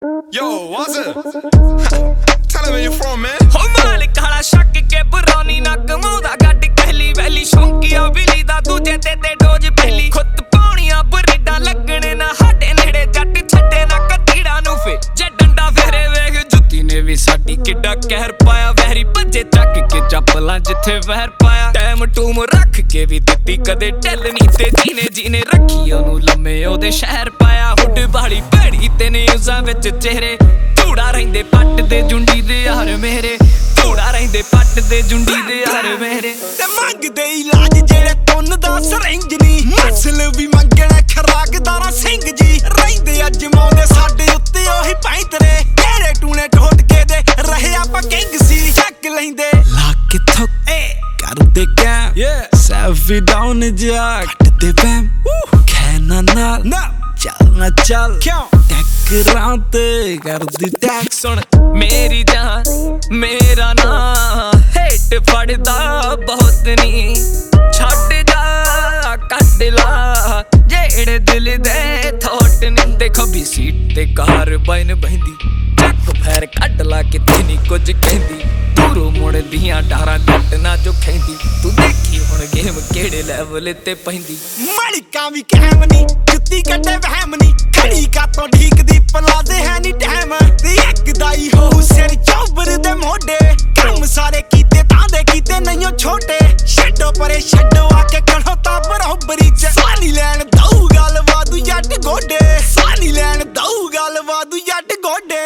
Yo, what's it? Tell him where you from, man. हो मालिक हाड़ा शक के बुरानी ना कमाउदा गड्ड कहली वैली शौंकिया बिली दा दूजे ते डोज पहली खुद पाउणियां बरीडा लगणे ना हाडे नेड़े जट छड्डे ना कतीड़ा नु फे जे डंडा फेरे वेख जुत्ती ने भी साडी किड्डा कहर पाया वहरी भज्जे चक के चप्पलां जिथे वहर पाया टाइम टूम रख के भी दित्ती कदे ढिल नी ते जीने रखी ओनू लम्मे ओदे शहर पाया हुड बाड़ी भैड़ी ते न्यूज़ां विच चेहरे ਧੂੜਾ ਰਹਿੰਦੇ ਪੱਟ ਦੇ ਜੁੰਡੀ ਦੇ ਯਾਰ ਮੇਰੇ ਧੂੜਾ ਰਹਿੰਦੇ ਪੱਟ ਦੇ ਜੁੰਡੀ ਦੇ ਯਾਰ ਮੇਰੇ ਤੇ ਮੰਗਦੇ ਇਲਾਜ ਜਿਹੜੇ ਤੁੰਨ ਦਾ ਸਰੰਜ ਨੀ ਮਸਲ ਵੀ ਮੰਗਣਾ ਖਰਾਕਦਾਰਾ ਸਿੰਘ ਜੀ ਰਹਿੰਦੇ ਅਜਮਾਉਂਦੇ ਸਾਡੇ ਉੱਤੇ ਉਹੀ ਪੈਂਤਰੇ ਤੇਰੇ ਟੂਣੇ ਢੋਟ ਕੇ ਦੇ ਰਹੇ ਆਪਾਂ ਕਿੰਗ ਸੀ ਚੱਕ ਲੈਂਦੇ ਲਾ ਕੇ ਥੁੱਕ ਕਰਦੇ ਕੈਮ ਸੈਫੀ ਡਾਊਨ ਜਾ ਕੱਟਦੇ ਬੈਮ ਕਹਿਣਾ ਨਾਲ ਚੱਲਣਾ ਚੱਲ ਟੈਕਰਾਂ ਤੇ ਕਰਦੀ ਟੈਕ ਸੁਣ ਮੇਰੀ ਜਾਨ ਮੇਰਾ ਨਾਂ ਹੇਟ ਫੜਦਾ ਬਹੁਤ ਨੀ ਛੱਡ ਜਾ ਕੱਢ ਲਾ ਜਿਹੜੇ ਦਿਲ ਦੇ ਥੋਟ ਨੀ ਦੇਖੋ ਵੀ ਸੀਟ ਤੇ ਕਾਰ ਬੈਨ ਬਹਿੰਦੀ ਚੱਕ ਫੇਰ ਕੱਢ ਲਾ ਕਿਤੇ ਨੀ ਕੁਝ ਕਹਿੰਦੀ ਦੂਰੋਂ ਮੁੜਦੀਆਂ ਡਾਰਾਂ ਜੱਟ ਨਾ ਜੋ ਖੈਂਦੀ ਤੂੰ ਦੇਖੀ ਹੁਣ ਗੇਮ ਕਿਹੜੇ ਲੈਵਲ ਤੇ ਪੈਂਦੀ ਮਾਲਿਕਾਂ ਵੀ ਕਹਿਮ ਨੀ ਜੁੱਤੀ ਕੱਢੇ ਵਹਿਮ ਨੀ ਖੜੀ ਕਾਤੋਂ ਢੀਕਦੀ ਪਲਾਦੇ ਹੈ ਨੀ ਟਾਈਮ ਤੇ ਇੱਕ ਦਾਈ ਹੋ ਸਿਰ ਚੌਬਰ ਦੇ ਮੋਢੇ ਕੰਮ ਸਾਰੇ ਕੀਤੇ ਤਾਂ ਦੇ ਕੀਤੇ ਨਹੀਂਓ ਛੋਟੇ ਛੱਡੋ ਪਰੇ ਛੱਡੋ ਆ ਕੇ ਖੜੋ ਤਾਂ ਬਰਾਬਰੀ ਚ ਸਾਨੀ ਲੈਣ ਦਊ ਗੱਲ ਵਾਦੂ ਜੱਟ ਗੋਡੇ ਸਾਨੀ ਲੈਣ ਦਊ ਗੱਲ ਵਾਦੂ ਜੱਟ ਗੋਡੇ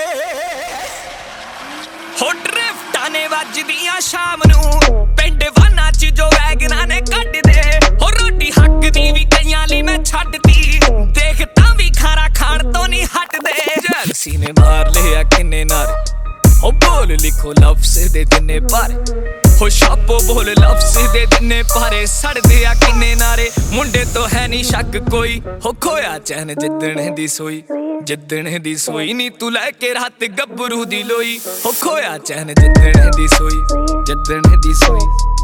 ਹੋ ਡਰਿਫਟਾਂ ਨੇ ਵੱਜਦੀਆਂ ਸ਼ਾਮ ਨੂੰ ਪਿੰਡ ਵਾਨਾ ਚ ਜੋ ਵੈਗਨਾਂ ਨੇ ਕੱਢਦੇ ਹੋ ਰੋਟੀ ਹੱਕ ਦੀ ਵੀ ਕਈਆਂ ਲਈ ਮੈਂ ਛੱਡਤੀ ਦੇਖ ਤਾਂ ਵੀ ਖਾਰਾ ਖਾਣ ਤੋਂ ਨਹੀਂ ਹਟਦੇ ਜੈਲਸੀ ਨੇ ਮਾਰ ਲਿਆ ਕਿੰਨੇ ਨਾਰੇ ਹੋ ਬੋਲ ਲਿਖੋ ਲਫ਼ਜ਼ ਦੇ ਦਿਨੇ ਪਰ ਹੋ ਛਾਪੋ ਬੋਲ ਲਫ਼ਜ਼ ਦੇ ਦਿਨੇ ਪਾਰੇ ਸੜਦੇ ਆ ਕਿੰਨੇ ਨਾਰੇ ਮੁੰਡੇ ਤੋਂ ਹੈ ਨਹੀਂ ਸ਼ੱਕ ਕੋਈ ਹੋ ਖੋਇਆ ਚੈਨ ਜਿੱਦਣੇ ਦੀ ਸੋਈ ਜਿੱਦਣੇ ਦੀ ਸੋਈ ਨੀ ਤੂੰ ਲੈ ਕੇ ਰਾਤ ਗੱਭਰੂ ਦੀ ਲੋਈ ਹੋ ਖੋਇਆ ਚੈਨ ਜਿੱਦਣੇ ਦੀ ਸੋਈ ਜਿੱਦਣੇ ਦੀ ਸੋਈ